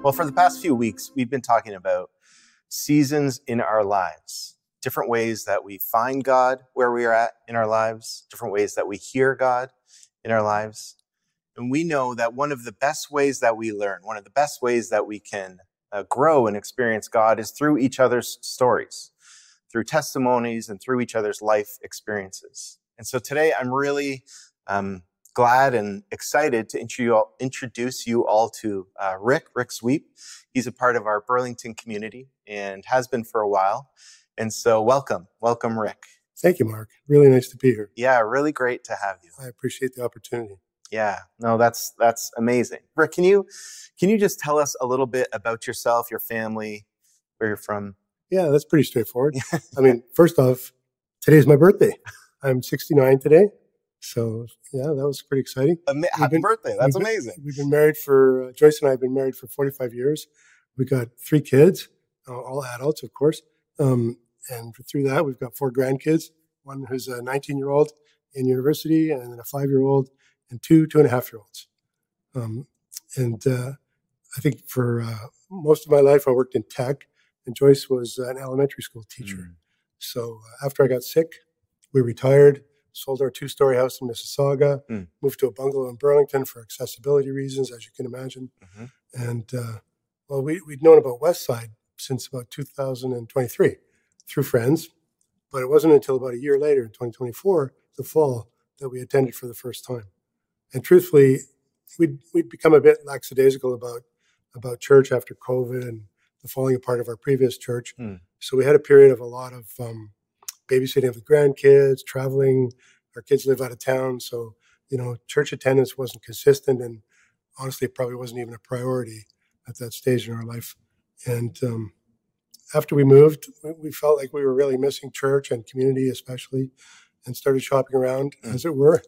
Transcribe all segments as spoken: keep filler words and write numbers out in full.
Well, for the past few weeks, we've been talking about seasons in our lives, different ways that we find God where we are at in our lives, different ways that we hear God in our lives. And we know that one of the best ways that we learn, one of the best ways that we can uh, grow and experience God is through each other's stories, through testimonies and through each other's life experiences. And so today I'm really um, glad and excited to introduce you all to uh, Rick, Rick Sweep. He's a part of our Burlington community and has been for a while. And so welcome, welcome, Rick. Thank you, Mark. Really nice to be here. Yeah, really great to have you. I appreciate the opportunity. Yeah, no, that's that's amazing. Rick, can you can you just tell us a little bit about yourself, your family, where you're from? Yeah, that's pretty straightforward. I mean, first off, today's my birthday. I'm sixty-nine today. So, yeah, that was pretty exciting. Ama- happy been, birthday. That's we've amazing. Been, we've been married for, uh, Joyce and I have been married for forty-five years. We got three kids, uh, all adults, of course. Um, and through that, we've got four grandkids, one who's a nineteen-year-old in university, and then a five-year-old, and two two and a half year olds. Um, and uh, I think for uh, most of my life, I worked in tech, and Joyce was an elementary school teacher. Mm. So uh, after I got sick, we retired, sold our two-story house in Mississauga, mm. moved to a bungalow in Burlington for accessibility reasons, as you can imagine. Mm-hmm. And uh, well, we, we'd known about Westside since about two thousand twenty-three through friends, but it wasn't until about a year later, in twenty twenty-four, the fall, that we attended for the first time. And truthfully, we'd, we'd become a bit lackadaisical about, about church after COVID and the falling apart of our previous church. Mm. So we had a period of a lot of um, babysitting with grandkids, traveling. Our kids live out of town. So, you know, church attendance wasn't consistent. And honestly, it probably wasn't even a priority at that stage in our life. And um, after we moved, we felt like we were really missing church and community especially, and started shopping around, mm. as it were,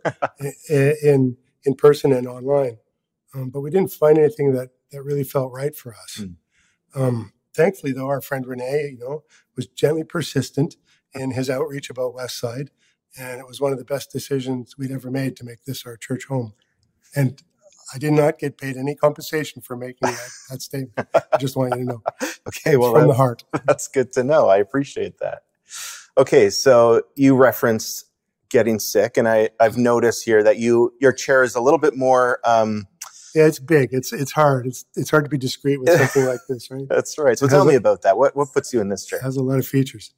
in in person and online. Um, but we didn't find anything that, that really felt right for us. Mm. Um, thankfully, though, our friend Renee, you know, was gently persistent in his outreach about Westside. And it was one of the best decisions we'd ever made to make this our church home. And I did not get paid any compensation for making that, that statement. I just want you to know. Okay, well, from the heart. That's good to know. I appreciate that. Okay, so you referenced getting sick, and I, I've noticed here that you your chair is a little bit more. Um, yeah, it's big. It's it's hard. It's it's hard to be discreet with something like this, right? That's right. So tell me a, about that. What what puts you in this chair? It has a lot of features.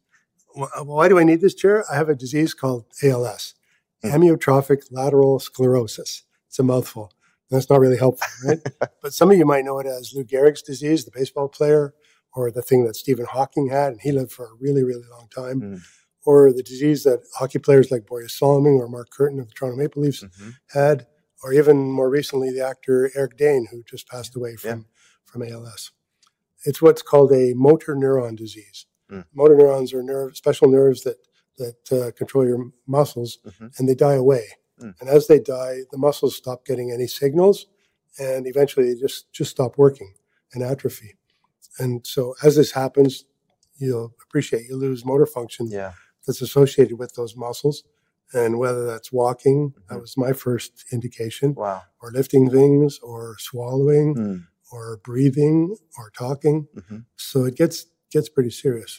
Why do I need this chair? I have a disease called A L S, mm. amyotrophic lateral sclerosis. It's a mouthful. That's not really helpful, right? But some of you might know it as Lou Gehrig's disease, the baseball player, or the thing that Stephen Hawking had, and he lived for a really, really long time. Mm. Or the disease that hockey players like Borje Salming or Mark Curtin of the Toronto Maple Leafs mm-hmm. had, or even more recently, the actor Eric Dane, who just passed away from, yeah. from A L S. It's what's called a motor neuron disease. Mm. Motor neurons are nerve, special nerves that, that uh, control your muscles, mm-hmm. and they die away. Mm. And as they die, the muscles stop getting any signals, and eventually they just, just stop working and atrophy. And so as this happens, you'll appreciate you lose motor function. Yeah. That's associated with those muscles, and whether that's walking, mm-hmm. that was my first indication, wow. or lifting things, or swallowing, mm. or breathing, or talking. Mm-hmm. So it gets gets pretty serious.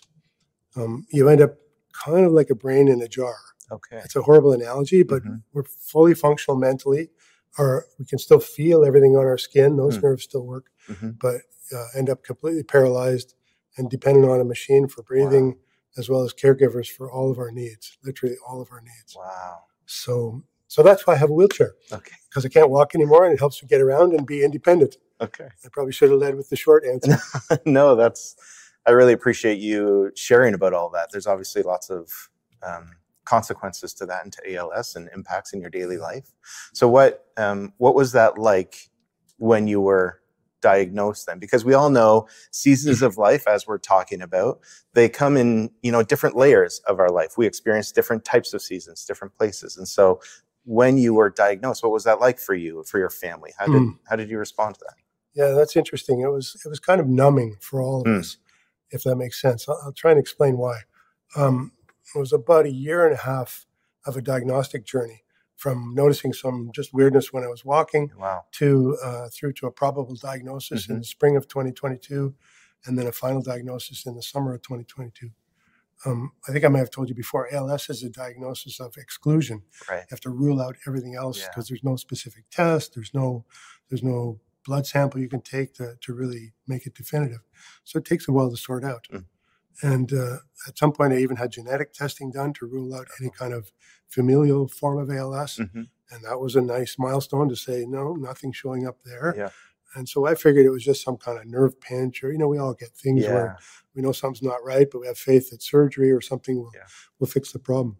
Um, you end up kind of like a brain in a jar. Okay, it's a horrible analogy, but mm-hmm. we're fully functional mentally. Or we can still feel everything on our skin; those mm. nerves still work, mm-hmm. but uh, end up completely paralyzed and dependent on a machine for breathing. Wow. As well as caregivers for all of our needs, literally all of our needs. Wow. So so that's why I have a wheelchair. Okay. Because I can't walk anymore, and it helps me get around and be independent. Okay. I probably should have led with the short answer. No, that's, I really appreciate you sharing about all that. There's obviously lots of um, consequences to that and to A L S and impacts in your daily life. So what um, what was that like when you were diagnosed then? Because we all know seasons of life, as we're talking about, they come in, you know, different layers of our life. We experience different types of seasons, different places. And so when you were diagnosed, what was that like for you, for your family? How did, mm. how did you respond to that? Yeah, that's interesting. It was, it was kind of numbing for all of mm. us, if that makes sense. I'll, I'll try and explain why. Um, it was about a year and a half of a diagnostic journey from noticing some just weirdness when I was walking Wow. to uh, through to a probable diagnosis Mm-hmm. in the spring of twenty twenty-two, and then a final diagnosis in the summer of twenty twenty-two. Um, I think I may have told you before, A L S is a diagnosis of exclusion. Right. You have to rule out everything else Yeah. because there's no specific test, there's no there's no blood sample you can take to, to really make it definitive. So it takes a while to sort out. Mm. And uh, at some point, I even had genetic testing done to rule out any kind of familial form of A L S. Mm-hmm. And that was a nice milestone to say, no, nothing showing up there. Yeah. And so I figured it was just some kind of nerve pinch, or, you know, we all get things Yeah. where we know something's not right, but we have faith that surgery or something will, Yeah. will fix the problem.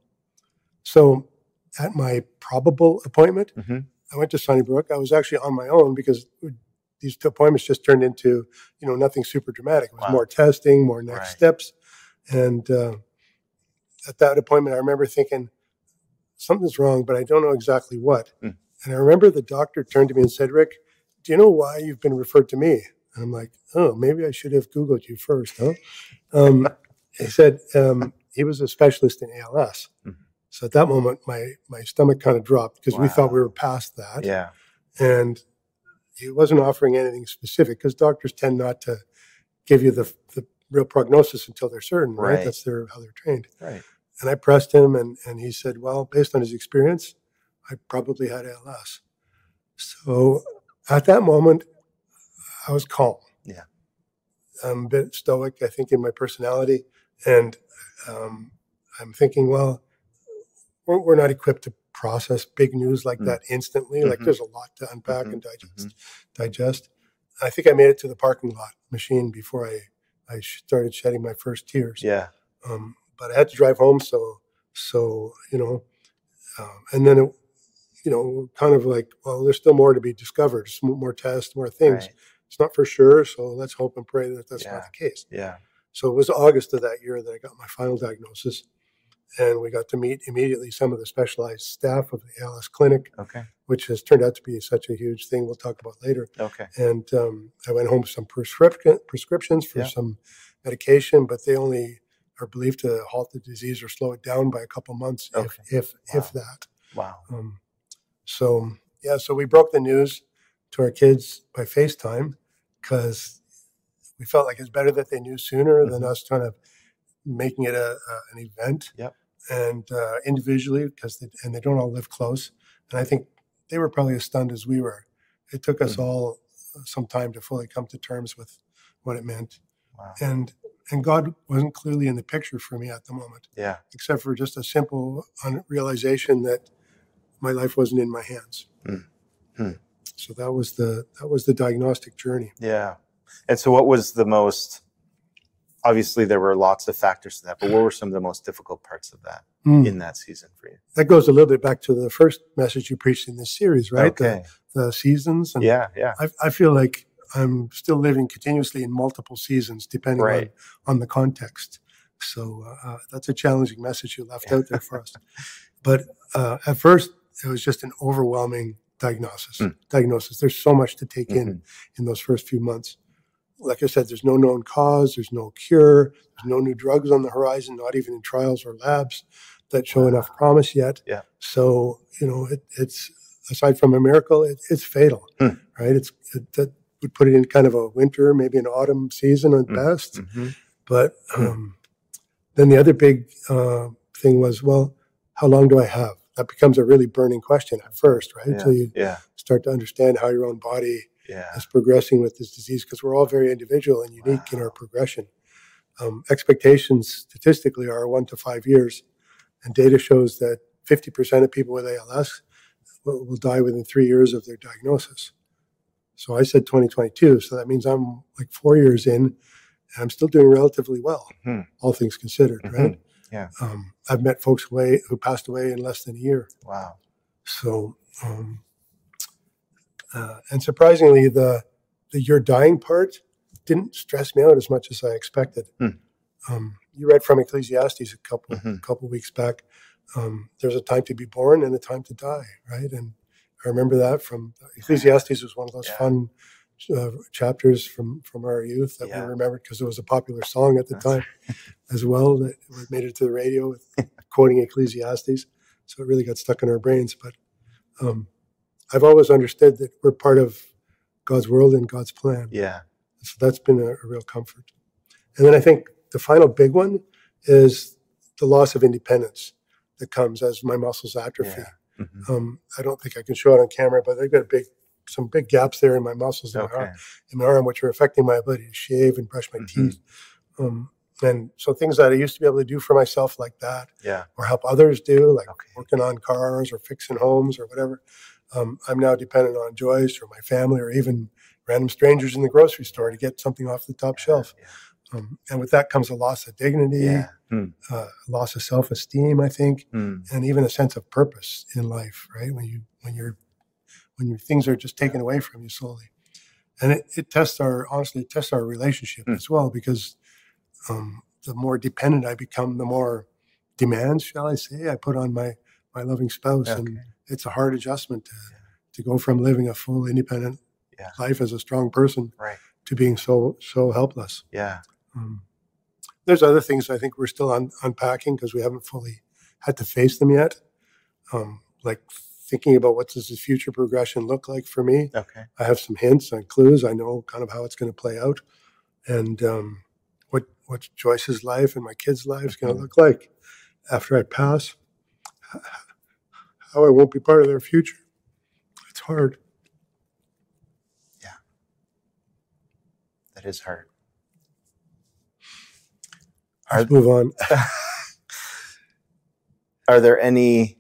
So at my probable appointment, Mm-hmm. I went to Sunnybrook. I was actually on my own because these two appointments just turned into, you know, nothing super dramatic. It was Wow. more testing, more next Right. steps. And uh, at that appointment, I remember thinking, something's wrong, but I don't know exactly what. Mm. And I remember the doctor turned to me and said, Rick, do you know why you've been referred to me? And I'm like, oh, maybe I should have Googled you first, huh? Um, he said um, he was a specialist in A L S. Mhm. So at that moment, my my stomach kind of dropped because we thought we were past that. Yeah. And he wasn't offering anything specific because doctors tend not to give you the, the real prognosis until they're certain, right? Right. That's their how they're trained. Right. And I pressed him, and, and he said, well, based on his experience, I probably had A L S. So at that moment, I was calm. Yeah. I'm a bit stoic, I think, in my personality. And um, I'm thinking, well, we're, we're not equipped to process big news like Mm. that instantly. Like Mhm. there's a lot to unpack Mhm. and digest. Mhm. digest. I think I made it to the parking lot machine before I, I started shedding my first tears. Yeah. Um, but I had to drive home. So, so, you know, um, and then, it, you know, kind of like, well, there's still more to be discovered, some more tests, more things. Right. It's not for sure. So let's hope and pray that that's Yeah. not the case. Yeah. So it was August of that year that I got my final diagnosis. And we got to meet immediately some of the specialized staff of the A L S clinic, Okay. which has turned out to be such a huge thing we'll talk about later. Okay. And um, I went home with some prescription prescriptions for Yeah. some medication, but they only are believed to halt the disease or slow it down by a couple months, Okay. if if Wow. if that. Wow. Um, so yeah, so we broke the news to our kids by FaceTime because we felt like it's better that they knew sooner than Mhm. us trying to making it a, a an event. Yep. And uh, individually, because they, and they don't all live close, and I think they were probably as stunned as we were. It took us Mhm. all some time to fully come to terms with what it meant, Wow. and and God wasn't clearly in the picture for me at the moment, Yeah. except for just a simple un- realization that my life wasn't in my hands. Mm. Hmm. So that was the that was the diagnostic journey. Yeah. And so what was the most, obviously there were lots of factors to that, but what were some of the most difficult parts of that Mm. in that season for you? That goes a little bit back to the first message you preached in this series, right? Okay. The, the seasons. And Yeah. Yeah. I, I feel like I'm still living continuously in multiple seasons, depending Right. on, on the context. So uh, that's a challenging message you left out there for us. But uh, at first, it was just an overwhelming diagnosis. Mm. Diagnosis. There's so much to take in Mhm. in those first few months. Like I said, there's no known cause. There's no cure. There's no new drugs on the horizon, not even in trials or labs that show Wow. enough promise yet. Yeah. So, you know, it, it's, aside from a miracle, it, it's fatal, Hmm. right? It's it, That would put it in kind of a winter, maybe an autumn season at Mm. best. Mhm. But Hmm. um, then the other big uh, thing was, well, how long do I have? That becomes a really burning question at first, right? Yeah. Until you Yeah. start to understand how your own body Yeah. is progressing with this disease, because we're all very individual and unique in Wow. our progression. Um, expectations statistically are one to five years, and data shows that fifty percent of people with A L S will, will die within three years of their diagnosis. So I said twenty twenty-two, so that means I'm like four years in, and I'm still doing relatively well, Mhm. all things considered, Mhm. right? Yeah. Um, I've met folks away, who passed away in less than a year. Wow. So, um, uh, and surprisingly, the the "you're dying" part didn't stress me out as much as I expected. Hmm. Um, you read from Ecclesiastes a couple Mhm. couple weeks back. Um, there's a time to be born and a time to die, right? And I remember that from Ecclesiastes was one of those Yeah. fun uh, chapters from from our youth that Yeah. we remembered because it was a popular song at the That's- time as well that made it to the radio with quoting Ecclesiastes. So it really got stuck in our brains. But Um, I've always understood that we're part of God's world and God's plan. Yeah. So that's been a, a real comfort. And then I think the final big one is the loss of independence that comes as my muscles atrophy. Yeah. Mm-hmm. Um, I don't think I can show it on camera, but I've got a big, some big gaps there in my muscles in, Okay. my, arm, in my arm, which are affecting my ability to shave and brush my Mm-hmm. teeth. Um, and so things that I used to be able to do for myself like that, Yeah. or help others do, like Okay. working on cars or fixing homes or whatever, um, I'm now dependent on Joyce or my family or even random strangers in the grocery store to get something off the top Yeah. shelf. Yeah. Um, and with that comes a loss of dignity, Yeah. Hmm. uh, loss of self-esteem, I think, Hmm. and even a sense of purpose in life. Right when you when you're when your things are just taken away from you slowly, and it, it tests our honestly it tests our relationship Hmm. as well, because um, the more dependent I become, the more demands, shall I say, I put on my my loving spouse, Okay. and it's a hard adjustment to Yeah. to go from living a full independent Yeah. life as a strong person Right. to being so so helpless. Yeah. Um, there's other things I think we're still un- unpacking because we haven't fully had to face them yet. Um, like thinking about what does the future progression look like for me. Okay. I have some hints and clues. I know kind of how it's going to play out, and um, what what Joyce's life and my kids' lives going to Mhm. look like after I pass. How I won't be part of their future. It's hard. That is hard. Let's Are, move on. are there any,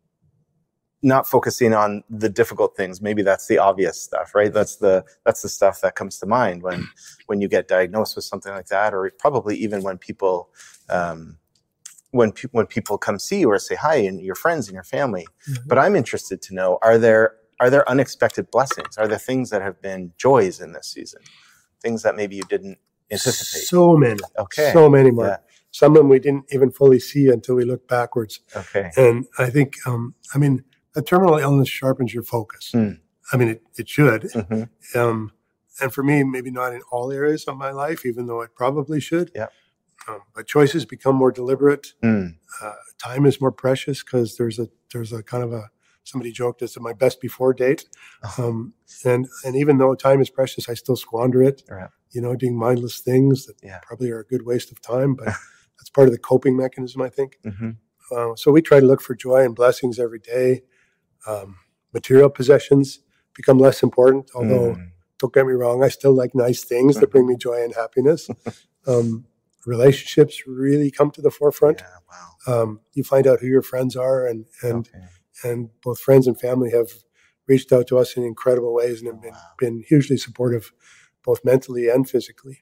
not focusing on the difficult things, maybe that's the obvious stuff, right? That's the that's the stuff that comes to mind when when you get diagnosed with something like that, or probably even when people um, when pe- when people come see you or say hi, and your friends and your family. Mhm. But I'm interested to know: are there are there unexpected blessings? Are there things that have been joys in this season? Things that maybe you didn't anticipate? So many. Okay. So many, Mark. Yeah. Some of them we didn't even fully see until we looked backwards. Okay. And I think, um, I mean, a terminal illness sharpens your focus. Mm. I mean, it, it should. Mhm. Um, and for me, maybe not in all areas of my life, even though it probably should. Yeah. Um, but choices become more deliberate. Mm. Uh, time is more precious because there's a there's a kind of a somebody joked it's my best before date. Um, and and even though time is precious, I still squander it. Right. You know, doing mindless things that Yeah. probably are a good waste of time, but that's part of the coping mechanism, I think. Mm-hmm. Uh, so we try to look for joy and blessings every day. Um, material possessions become less important, although Mm. don't get me wrong, I still like nice things that bring me joy and happiness. Um, relationships really come to the forefront. Yeah. Wow. Um, you find out who your friends are, and and Okay. and both friends and family have reached out to us in incredible ways and have been, Wow. been hugely supportive, both mentally and physically.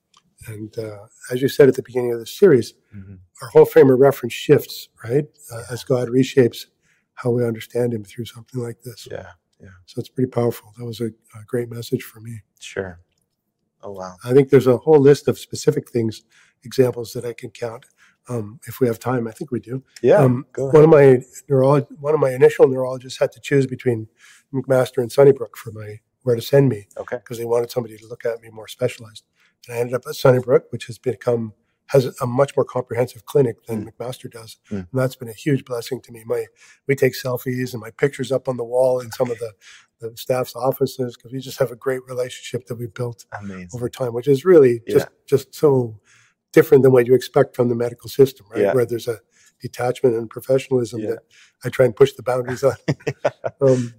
And uh, as you said at the beginning of the series, Mm-hmm. our whole frame of reference shifts, right? Uh, Yeah. as God reshapes how we understand Him through something like this. Yeah. So it's pretty powerful. That was a, a great message for me. Sure. Oh wow. I think there's a whole list of specific things, examples that I can count. Um, if we have time, I think we do. Yeah. Um, go ahead. one of my neurolog- one of my initial neurologists had to choose between McMaster and Sunnybrook for my where to send me Okay. because they wanted somebody to look at me more specialized. And I ended up at Sunnybrook, which has become has a much more comprehensive clinic than Mm. McMaster does, Mm. and that's been a huge blessing to me. My we take selfies and my pictures up on the wall in some of the, the staff's offices because we just have a great relationship that we've built Amazing. over time, which is really just just so different than what you expect from the medical system, right? Yeah. Where there's a detachment and professionalism Yeah. that I try and push the boundaries on. um,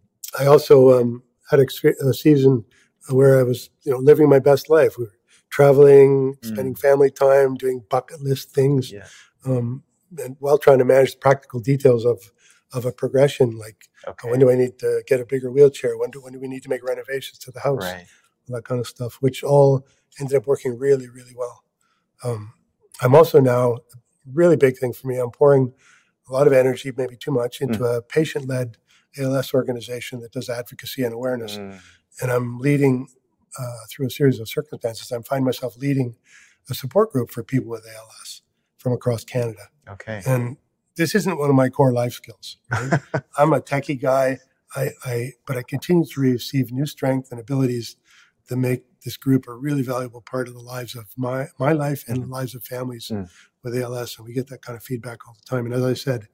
I also um, had a, a season where I was, you know, living my best life. We were traveling, spending family time, doing bucket list things, Yeah. um, and while trying to manage the practical details of of a progression, like Okay. when do I need to get a bigger wheelchair? When do when do we need to make renovations to the house? Right. All that kind of stuff, which all ended up working really, really well. Um, I'm also now, a really big thing for me, I'm pouring a lot of energy, maybe too much, into a patient-led A L S organization that does advocacy and awareness. Mm. And I'm leading, uh, through a series of circumstances, I find myself leading a support group for people with A L S from across Canada. Okay. And this isn't one of my core life skills. Right? I'm a techie guy, I, I, but I continue to receive new strength and abilities that make this group a really valuable part of the lives of my, my life and the lives of families Mm. with A L S. And we get that kind of feedback all the time. And as I said,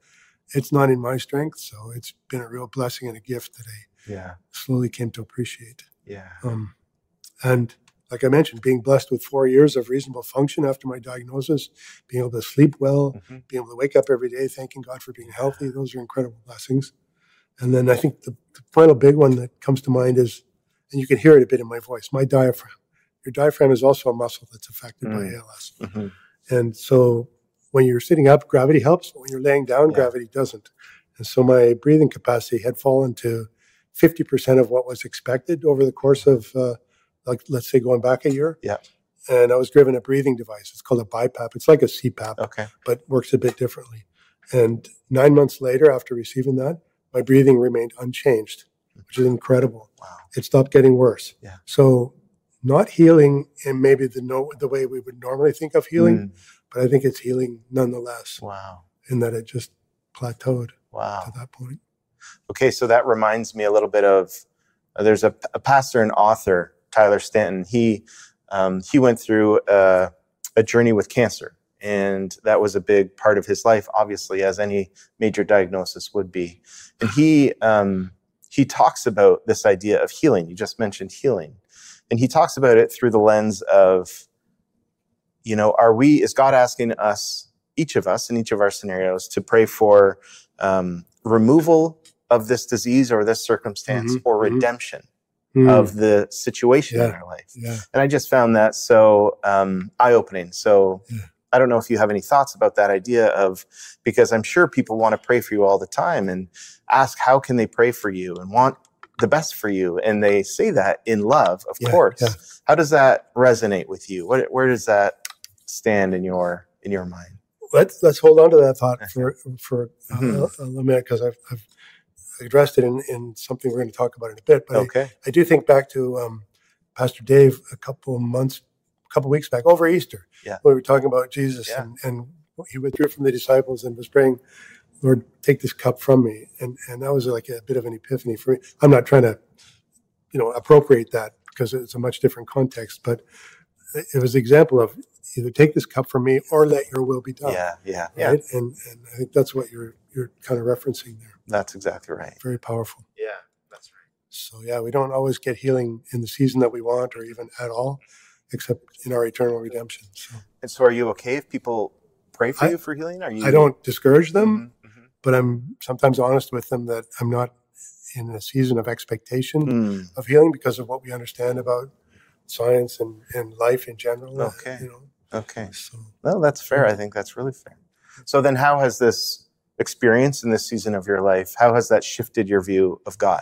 it's not in my strength. So it's been a real blessing and a gift that I Yeah. slowly came to appreciate. Yeah. Um, and like I mentioned, being blessed with four years of reasonable function after my diagnosis, being able to sleep well, Mm-hmm. being able to wake up every day, thanking God for being healthy, those are incredible blessings. And then I think the, the final big one that comes to mind is, and you can hear it a bit in my voice, my diaphragm. Your diaphragm is also a muscle that's affected Mm. by A L S. Mm-hmm. And so when you're sitting up, gravity helps, but when you're laying down, Yeah. gravity doesn't. And so my breathing capacity had fallen to fifty percent of what was expected over the course of, uh, like, let's say, going back a year. Yeah. And I was given a breathing device. It's called a BiPAP. It's like a C PAP, Okay. but works a bit differently. And nine months later, after receiving that, my breathing remained unchanged, which is incredible. Wow. It stopped getting worse. Yeah. So not healing in maybe the no, the way we would normally think of healing, Mm. but I think it's healing nonetheless, Wow. in that it just plateaued Wow. to that point. Okay, so that reminds me a little bit of uh, there's a, a pastor and author, Tyler Stanton. He um, he went through a, a journey with cancer, and that was a big part of his life, obviously, as any major diagnosis would be. And he um, he talks about this idea of healing. You just mentioned healing, and he talks about it through the lens of, you know, are we, is God asking us, each of us in each of our scenarios, to pray for um, removal of this disease or this circumstance, Mhm, or mhm. redemption Mm. of the situation in Yeah. our life? Yeah. And I just found that so um, eye-opening. So Yeah. I don't know if you have any thoughts about that idea of, because I'm sure people want to pray for you all the time and ask how can they pray for you and want the best for you. And they say that in love, of Yeah, course. yeah. How does that resonate with you? What, where does that stand in your in your mind? Let's let's hold on to that thought for for uh, Mhm. a little minute, because I've, I've addressed it in, in something we're going to talk about in a bit. But Okay. I, I do think back to um, Pastor Dave a couple months, a couple weeks back over Easter. Yeah. When we were talking about Jesus, Yeah. and, and he withdrew from the disciples and was praying, "Lord, take this cup from me." And and that was like a bit of an epiphany for me. I'm not trying to, you know, appropriate that because it's a much different context, but it was an example of either take this cup from me or let your will be done. Yeah, yeah, yeah. Right. And and I think that's what you're you're kind of referencing there. That's exactly right. Very powerful. Yeah, that's right. So yeah, we don't always get healing in the season that we want, or even at all, except in our eternal redemption. So And so are you okay if people pray for I- you for healing? Are you I don't discourage them, Mhm, mhm. but I'm sometimes honest with them that I'm not in a season of expectation Mm, of healing because of what we understand about science and, and life in general. uh, Okay. You know, okay. so Well, that's fair. I think that's really fair. So then how has this experience in this season of your life, how has that shifted your view of God?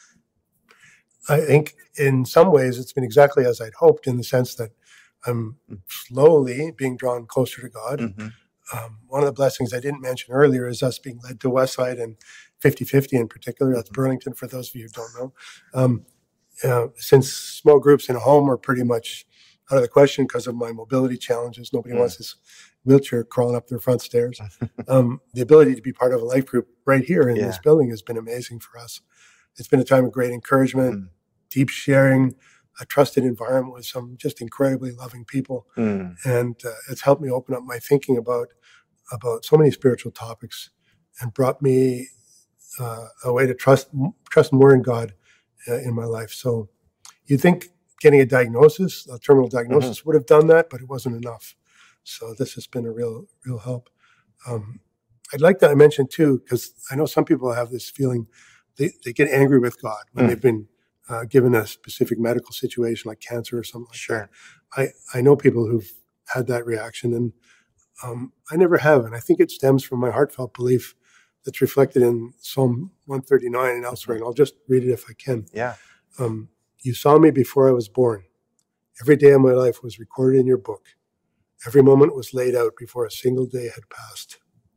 I think in some ways it's been exactly as I'd hoped, in the sense that I'm slowly being drawn closer to God. Mm-hmm. Um, one of the blessings I didn't mention earlier is us being led to Westside, and fifty fifty in particular. That's Mhm. Burlington, for those of you who don't know. Um, uh, since small groups in a home are pretty much out of the question because of my mobility challenges, nobody Mm. wants this wheelchair crawling up their front stairs. Um, the ability to be part of a life group right here in this Yeah. building has been amazing for us. It's been a time of great encouragement, Mm. deep sharing, a trusted environment with some just incredibly loving people. Mm. And uh, it's helped me open up my thinking about about so many spiritual topics, and brought me uh, a way to trust trust more in God uh, in my life. So you'd think getting a diagnosis, a terminal diagnosis, Mm-hmm. would have done that, but it wasn't enough. So this has been a real real help. Um, I'd like to mention too, because I know some people have this feeling, they, they get angry with God when Mm. they've been uh, given a specific medical situation like cancer or something like Sure. that. I, I know people who've had that reaction, and um, I never have. And I think it stems from my heartfelt belief that's reflected in Psalm one thirty-nine and elsewhere. And I'll just read it if I can. Yeah. Um, you saw me before I was born. Every day of my life was recorded in your book. Every moment was laid out before a single day had passed.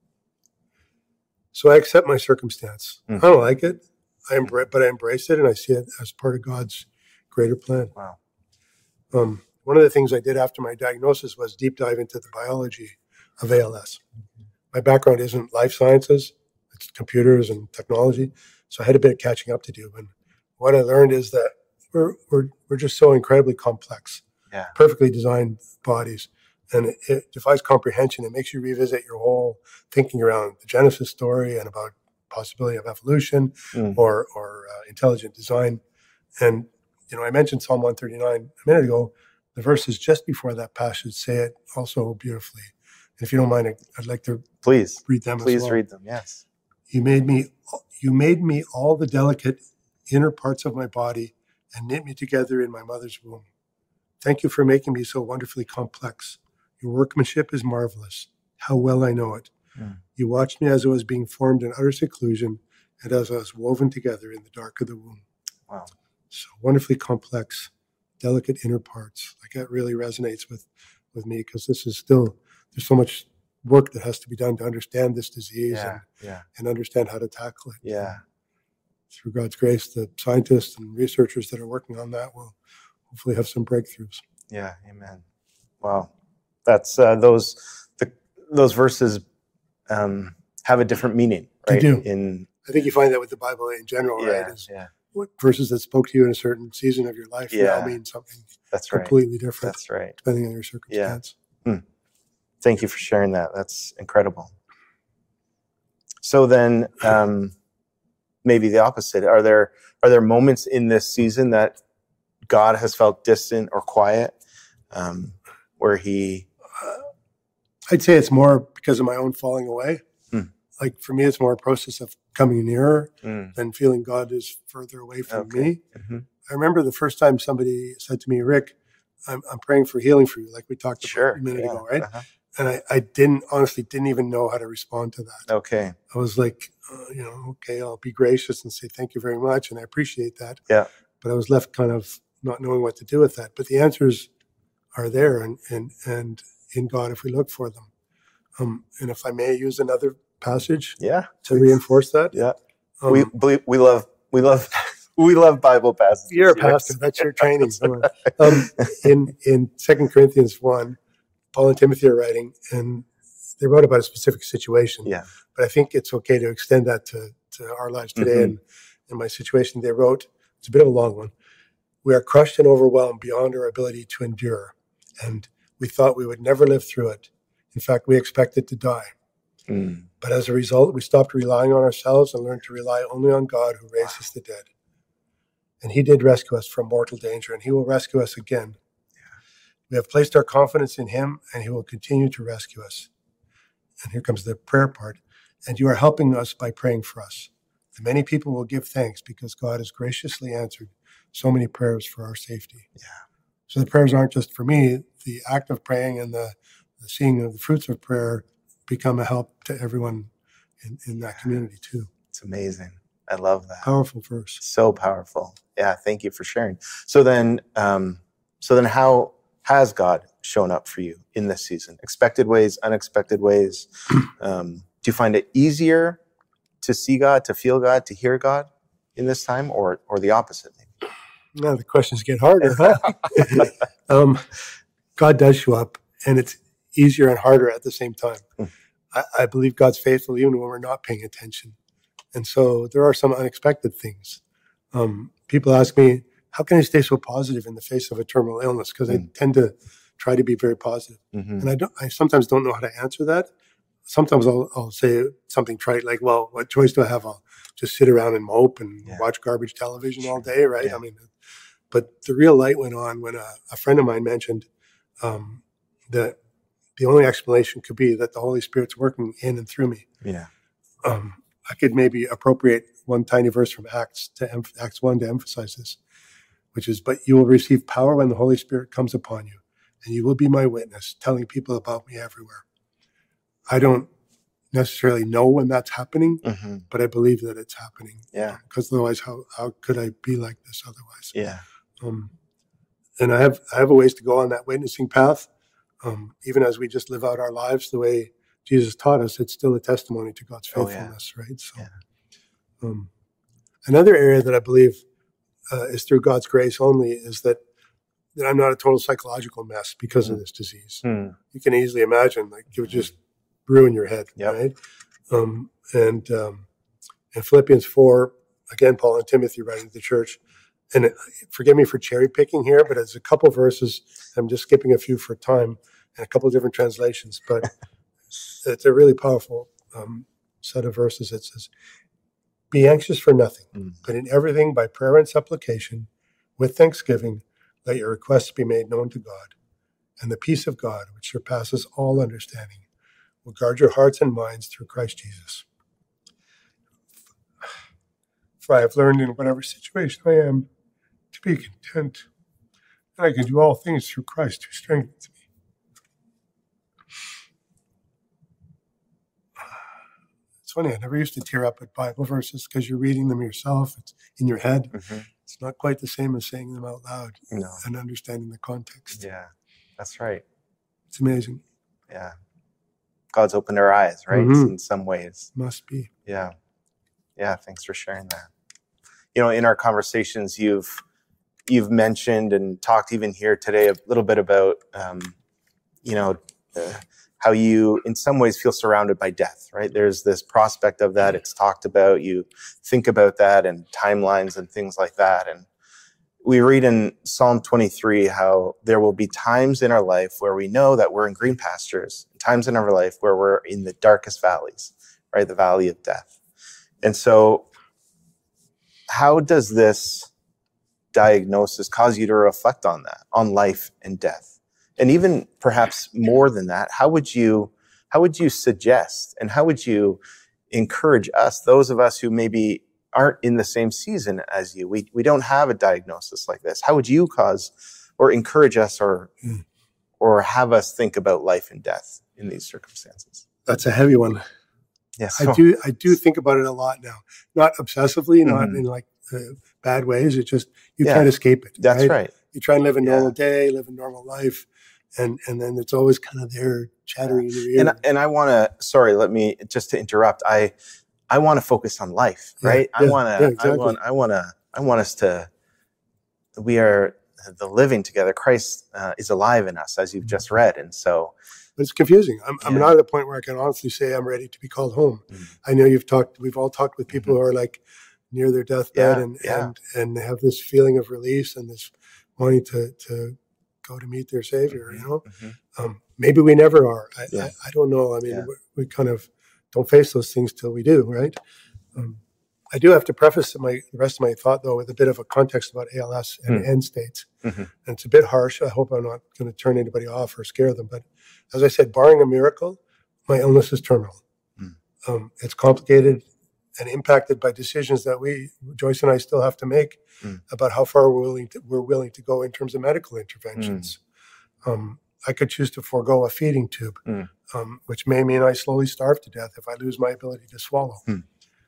So I accept my circumstance. Mm. I don't like it, I embra- but I embrace it, and I see it as part of God's greater plan. Wow. Um, one of the things I did after my diagnosis was deep dive into the biology of A L S. My background isn't life sciences, it's computers and technology, so I had a bit of catching up to do. And what I learned is that we're we're we're just so incredibly complex, Yeah. perfectly designed bodies And it, it defies comprehension. It makes you revisit your whole thinking around the Genesis story and about possibility of evolution Mm. or or uh, intelligent design. And, you know, I mentioned Psalm one thirty-nine a minute ago. The verses just before that passage say it also beautifully. And if you don't mind, I- I'd like to Please, read them as please well. read them. Yes. You made me, you made me all the delicate inner parts of my body and knit me together in my mother's womb. Thank you for making me so wonderfully complex. Your workmanship is marvelous. How well I know it. Mm. You watched me as I was being formed in utter seclusion and as I was woven together in the dark of the womb. Wow. So wonderfully complex, delicate inner parts. Like that really resonates with, with me because this is still, there's so much work that has to be done to understand this disease Yeah. and, Yeah. and understand how to tackle it. Yeah. Through God's grace, the scientists and researchers that are working on that will hopefully have some breakthroughs. Yeah. Amen. Wow. That's uh, those the, those verses um, have a different meaning, They right? do. In I think you find that with the Bible in general, yeah, right? Is yeah, what verses that spoke to you in a certain season of your life Yeah. now mean something that's right. completely different That's right. depending on your circumstance. Thank you for sharing that. That's incredible. So then, um, maybe the opposite. Are there are there moments in this season that God has felt distant or quiet, um, where He? Uh, I'd say it's more because of my own falling away. Hmm. Like for me, it's more a process of coming nearer Mm, than feeling God is further away from okay. me. hmm I remember the first time somebody said to me, Rick, I'm, I'm praying for healing for you, like we talked about Sure. a minute yeah. ago, right? Uh-huh. And I, I didn't, honestly, didn't even know how to respond to that. Okay. I was like, uh, you know, okay, I'll be gracious and say thank you very much, and I appreciate that. Yeah. But I was left kind of not knowing what to do with that. But the answers are there, and and and in God if we look for them. Um, and if I may use another passage Yeah. to reinforce that, Yeah. um, we we we love we love we love Bible passages. you're a Yes. pastor. That's your training. Come on. Um, in in Second Corinthians one, Paul and Timothy are writing, and they wrote about a specific situation. Yeah. But I think it's okay to extend that to, to our lives today. Mhm. And in my situation, they wrote, it's a bit of a long one. We are crushed and overwhelmed beyond our ability to endure. And we thought we would never live through it. In fact, we expected to die. Mm. But as a result, we stopped relying on ourselves and learned to rely only on God who raises the dead. And he did rescue us from mortal danger, and he will rescue us again. We have placed our confidence in him, and he will continue to rescue us. And here comes the prayer part. And you are helping us by praying for us. And many people will give thanks because God has graciously answered so many prayers for our safety. Yeah. So the prayers aren't just for me. The act of praying and the, the seeing of the fruits of prayer become a help to everyone in, in that community too. It's amazing. I love that. Powerful verse. So powerful. Yeah. Thank you for sharing. So then, um, so then, how has God shown up for you in this season? Expected ways, unexpected ways. Um, do you find it easier to see God, to feel God, to hear God in this time, or or the opposite? Maybe? Now the questions get harder, huh? um, God does show up, and it's easier and harder at the same time. Mm. I, I believe God's faithful even when we're not paying attention. And so there are some unexpected things. Um, people ask me, how can I stay so positive in the face of a terminal illness? Because Mm. I tend to try to be very positive. Mm-hmm. And I don't. I sometimes don't know how to answer that. Sometimes I'll, I'll say something trite like, well, what choice do I have? I'll just sit around and mope and Yeah. watch garbage television all day, right? Yeah. I mean, but the real light went on when a, a friend of mine mentioned um, that the only explanation could be that the Holy Spirit's working in and through me. Yeah. Um, I could maybe appropriate one tiny verse from Acts to em- Acts one to emphasize this, which is, but you will receive power when the Holy Spirit comes upon you, and you will be my witness, telling people about me everywhere. I don't necessarily know when that's happening, Mm-hmm. but I believe that it's happening. Yeah. Because otherwise, how, how could I be like this otherwise? Yeah. Um, and I have I have a ways to go on that witnessing path. Um, even as we just live out our lives the way Jesus taught us, it's still a testimony to God's Oh, yeah. faithfulness, right? So, Yeah. um, another area that I believe uh, is through God's grace only is that that I'm not a total psychological mess because of Mm. this disease. Hmm. You can easily imagine, like, it would just ruin your head, Yep. right? Um, and um, in Philippians four, again, Paul and Timothy writing to the church, and it, forgive me for cherry picking here, but it's a couple verses. I'm just skipping a few for time. in a couple of different translations, but it's a really powerful um, set of verses. It says, "Be anxious for nothing, Mm. but in everything by prayer and supplication, with thanksgiving, let your requests be made known to God. And the peace of God, which surpasses all understanding, will guard your hearts and minds through Christ Jesus. For I have learned in whatever situation I am to be content, and I can do all things through Christ who strengthens me." It's funny, I never used to tear up at Bible verses because you're reading them yourself. It's in your head. Mm-hmm. It's not quite the same as saying them out loud No. and understanding the context. Yeah, that's right. It's amazing. Yeah. God's opened our eyes, right? Mhm. In some ways. Must be. Yeah. Yeah, thanks for sharing that. You know, in our conversations, you've you've mentioned and talked even here today a little bit about, um, you know, uh, how you in some ways feel surrounded by death, right? There's this prospect of that. It's talked about. You think about that and timelines and things like that. And we read in Psalm twenty-three how there will be times in our life where we know that we're in green pastures, times in our life where we're in the darkest valleys, right? The valley of death. And so how does this diagnosis cause you to reflect on that, on life and death? And even perhaps more than that, how would you how would you suggest and how would you encourage us, those of us who maybe aren't in the same season as you, we we don't have a diagnosis like this, how would you cause or encourage us or Mm. or have us think about life and death in these circumstances? That's a heavy one. Yes. I do I do think about it a lot now. Not obsessively, not Mhm. in like uh, bad ways. It's just you Yeah. can't escape it. That's right. right. You try and live a Yeah. normal day, live a normal life, and and then it's always kind of there chattering in your ear. And and I want to sorry, let me just to interrupt. I I want to focus on life, Yeah, right? I yeah, want to yeah, I exactly. want I want to I want us to we are the living together. Christ uh, is alive in us, as you've just read, and so But it's confusing. I'm, I'm Yeah. not at a point where I can honestly say I'm ready to be called home. Mm. I know you've talked, we've all talked with people who are like near their deathbed Yeah, and, yeah. and, and they have this feeling of release and this wanting to, to go to meet their Savior, you know? Mhm. Um, maybe we never are. I, Yeah. I, I don't know. I mean, Yeah. we, we kind of don't face those things till we do, right? Um, I do have to preface my the rest of my thought, though, with a bit of a context about A L S and Mm. end states. Mhm. And it's a bit harsh. I hope I'm not going to turn anybody off or scare them. But as I said, barring a miracle, my illness is terminal. Mm. Um, it's complicated and impacted by decisions that we, Joyce and I, still have to make Mm. about how far we're willing to, we're willing to go in terms of medical interventions. Um, I could choose to forego a feeding tube, Mm. um, which may mean I slowly starve to death if I lose my ability to swallow. Mm.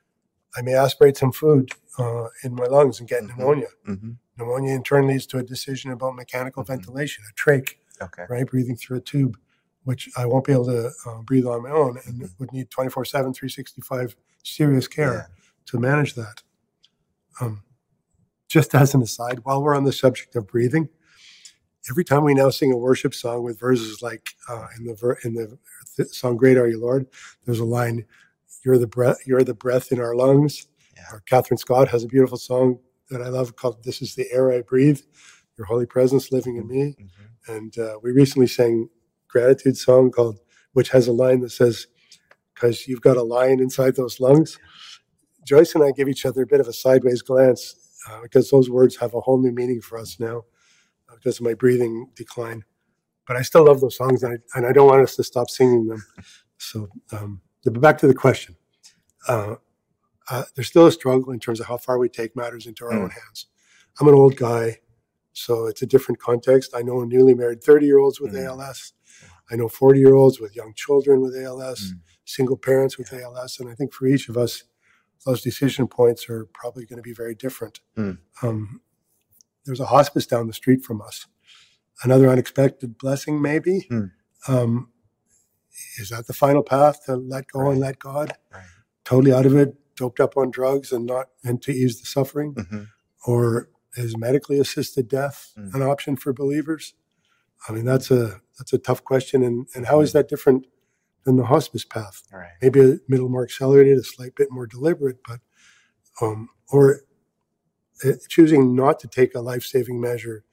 I may aspirate some food uh, in my lungs and get Mhm. pneumonia. Mhm. Pneumonia in turn leads to a decision about mechanical Mhm. ventilation, ventilation, a trach, Okay. right? Breathing through a tube, which I won't be able to uh, breathe on my own and Mhm. would need twenty-four seven, three sixty-five serious care Yeah. to manage that. Um, just as an aside, while we're on the subject of breathing, every time we now sing a worship song with verses like uh, in the ver- in the th- song "Great Are You, Lord," there's a line, "You're the breath, you're the breath in our lungs." Yeah. Or Catherine Scott has a beautiful song that I love called "This Is the Air I Breathe." Your holy presence living in me. Mhm. And uh, we recently sang gratitude song called, which has a line that says, "Because you've got a lion inside those lungs." Joyce and I give each other a bit of a sideways glance uh, because those words have a whole new meaning for us now uh, because of my breathing decline. But I still love those songs, and I, and I don't want us to stop singing them. So, um, but back to the question. Uh, uh, there's still a struggle in terms of how far we take matters into our Mm. own hands. I'm an old guy, so it's a different context. I know newly married thirty-year-olds with Mm. A L S. I know forty-year-olds with young children with A L S, Mm. single parents with A L S. And I think for each of us, those decision points are probably going to be very different. Mm. Um, there's a hospice down the street from us. Another unexpected blessing, maybe. Mm. Um, is that the final path to let go Right. and let God? Right. Totally out of it, doped up on drugs and not and to ease the suffering? Mhm. Or is medically assisted death Mm. an option for believers? I mean, that's a that's a tough question. And, and how is that different than the hospice path? All right. Maybe a little more accelerated, a slight bit more deliberate, but um, or uh, choosing not to take a life-saving measure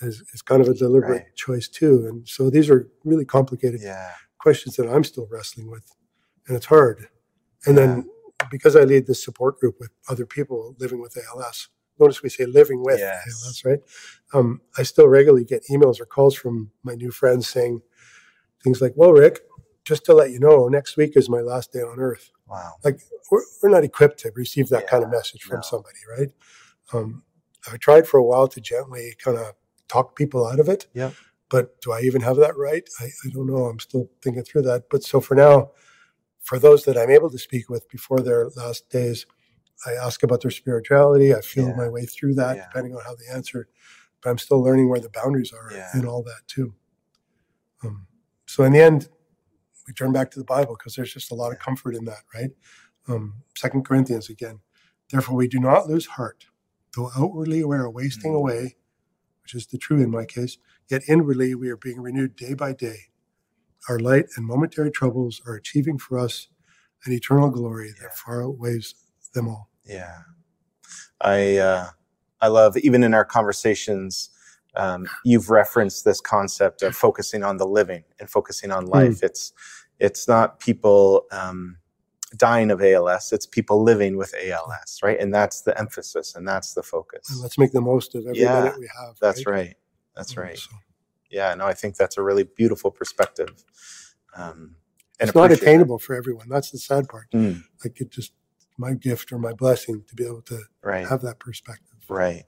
is, is kind of a deliberate Right. choice too. And so these are really complicated Yeah. questions that I'm still wrestling with, and it's hard. And Yeah. then because I lead this support group with other people living with A L S, notice we say living with Yes. A L S, right? Um, I still regularly get emails or calls from my new friends saying things like, well, Rick, just to let you know, next week is my last day on earth. Wow. Like, we're, we're not equipped to receive that Yeah, kind of message from no. somebody, right? Um, I tried for a while to gently kind of talk people out of it. Yep. But do I even have that right? I, I don't know. I'm still thinking through that. But so for now, for those that I'm able to speak with before their last days, I ask about their spirituality. I feel Yeah. my way through that, Yeah. depending on how they answer. But I'm still learning where the boundaries are Yeah. in all that too. Um, so in the end, we turn back to the Bible because there's just a lot of comfort in that, right? Um, Second Corinthians again. Therefore, we do not lose heart, though outwardly we are wasting Mm. away, which is the true in my case, yet inwardly we are being renewed day by day. Our light and momentary troubles are achieving for us an eternal glory Yeah. that far outweighs them all. Yeah. I uh, I love, even in our conversations, um, you've referenced this concept of focusing on the living and focusing on life. Mm. It's it's not people um, dying of A L S. It's people living with A L S, right? And that's the emphasis, and that's the focus. And let's make the most of every Yeah, minute we have. That's right. right. That's Um, right. so Yeah. No, I think that's a really beautiful perspective. Um, and it's not appreciate that. attainable for everyone. That's the sad part. Mm, Like, it just my gift or my blessing to be able to right. have that perspective. Right.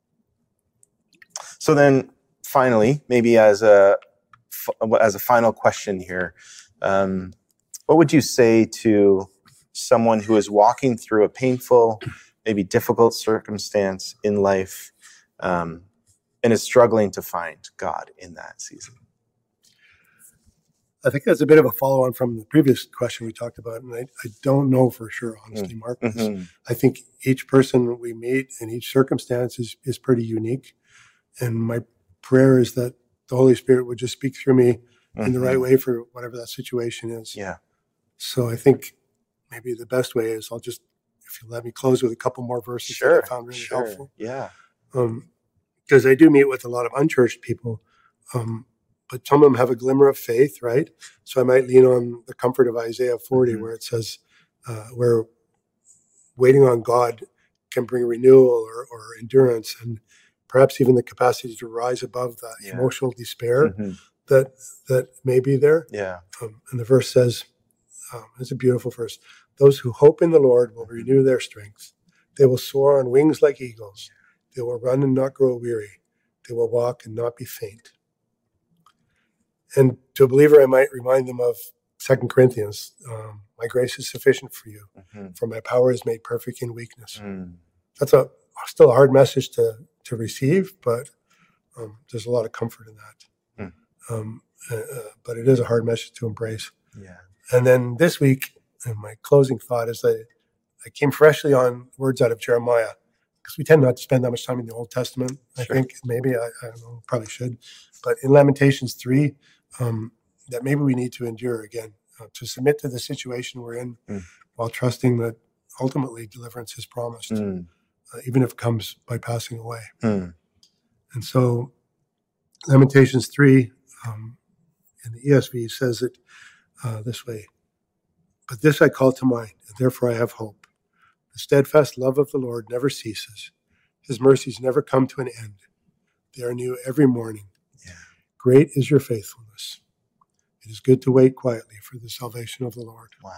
So then, finally, maybe as a as a final question here, um, what would you say to someone who is walking through a painful, maybe difficult circumstance in life, um, and is struggling to find God in that season? I think that's a bit of a follow on from the previous question we talked about. And I, I don't know for sure, honestly, Mark. this. Mm-hmm. I think each person we meet and each circumstance is, is pretty unique. And my prayer is that the Holy Spirit would just speak through me in the right Mm-hmm. way for whatever that situation is. Yeah. So I think maybe the best way is I'll just, if you let me close with a couple more verses Sure. that I found really Sure. helpful. Yeah. Um, because I do meet with a lot of unchurched people, um, but some of them have a glimmer of faith, right? So I might lean on the comfort of Isaiah forty, Mhm. where it says, uh, where waiting on God can bring renewal or, or endurance, and perhaps even the capacity to rise above that Yeah. emotional despair Mhm. that that may be there. Yeah. Um, and the verse says, um, it's a beautiful verse, those who hope in the Lord will renew their strength. They will soar on wings like eagles. They will run and not grow weary. They will walk and not be faint. And to a believer, I might remind them of Second Corinthians. Um, my grace is sufficient for you, Mhm. for my power is made perfect in weakness. Mm. That's a still a hard message to to receive, but um, there's a lot of comfort in that. Mm. Um, uh, uh, but it is a hard message to embrace. Yeah. And then this week, and my closing thought is that I came freshly on words out of Jeremiah, because we tend not to spend that much time in the Old Testament. I Sure. think maybe, I, I don't know, probably should. But in Lamentations three, um, that maybe we need to endure again, uh, to submit to the situation we're in Mm. while trusting that ultimately deliverance is promised, Mm. uh, even if it comes by passing away. Mm. And so Lamentations three um, in the E S V says it uh, this way, but this I call to mind, and therefore I have hope. The steadfast love of the Lord never ceases. His mercies never come to an end. They are new every morning. Yeah. Great is your faithfulness. It is good to wait quietly for the salvation of the Lord. Wow.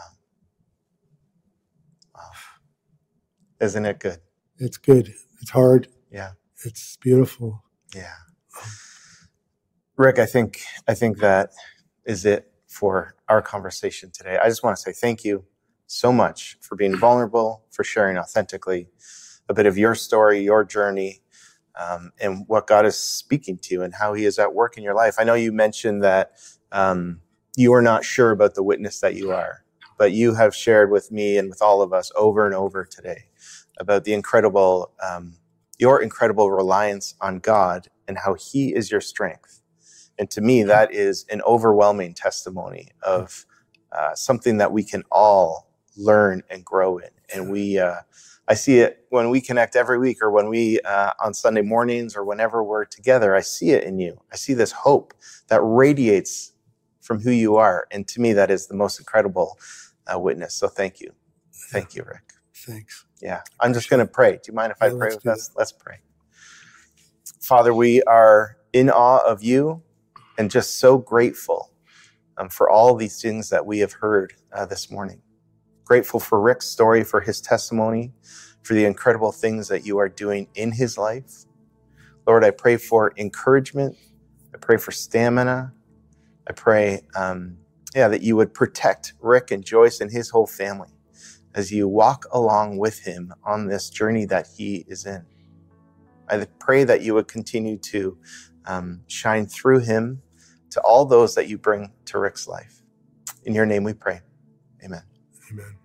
Wow. Isn't it good? It's good. It's hard. Yeah. It's beautiful. Yeah. Rick, I think I think that is it for our conversation today. I just want to say thank you so much for being vulnerable, for sharing authentically a bit of your story, your journey, um, and what God is speaking to you and how he is at work in your life. I know you mentioned that um, you are not sure about the witness that you are, but you have shared with me and with all of us over and over today about the incredible, um, your incredible reliance on God and how he is your strength. And to me, that is an overwhelming testimony of uh, something that we can all learn and grow in. And we, uh, I see it when we connect every week, or when we, uh, on Sunday mornings, or whenever we're together. I see it in you. I see this hope that radiates from who you are. And to me, that is the most incredible uh, witness. So thank you. Thank you, Rick. Thanks. Yeah. I'm just going to pray. Do you mind if Yeah, I pray let's with do us? Let's pray. Father, we are in awe of you and just so grateful um, for all these things that we have heard uh, this morning. Grateful for Rick's story, for his testimony, for the incredible things that you are doing in his life. Lord, I pray for encouragement. I pray for stamina. I pray, um, yeah, that you would protect Rick and Joyce and his whole family as you walk along with him on this journey that he is in. I pray that you would continue to um, shine through him to all those that you bring to Rick's life. In your name we pray. Amen. Amen.